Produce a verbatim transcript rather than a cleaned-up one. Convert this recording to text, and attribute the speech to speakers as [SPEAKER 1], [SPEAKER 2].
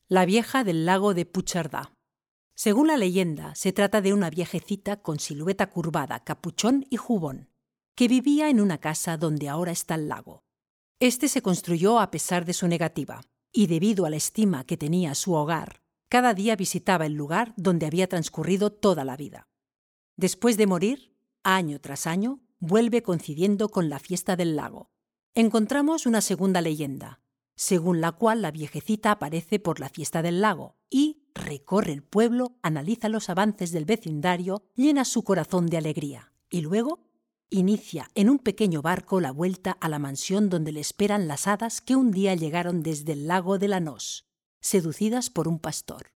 [SPEAKER 1] La vieja del lago de Puigcerdá. Según la leyenda, se trata de una viejecita con silueta curvada, capuchón y jubón, que vivía en una casa donde ahora está el lago. Este se construyó a pesar de su negativa, y debido a la estima que tenía a su hogar, cada día visitaba el lugar donde había transcurrido toda la vida. Después de morir, año tras año, vuelve coincidiendo con la fiesta del lago. Encontramos una segunda leyenda, según la cual la viejecita aparece por la fiesta del lago y recorre el pueblo, analiza los avances del vecindario, llena su corazón de alegría y luego inicia en un pequeño barco la vuelta a la mansión donde le esperan las hadas que un día llegaron desde el lago de Lanós, seducidas por un pastor.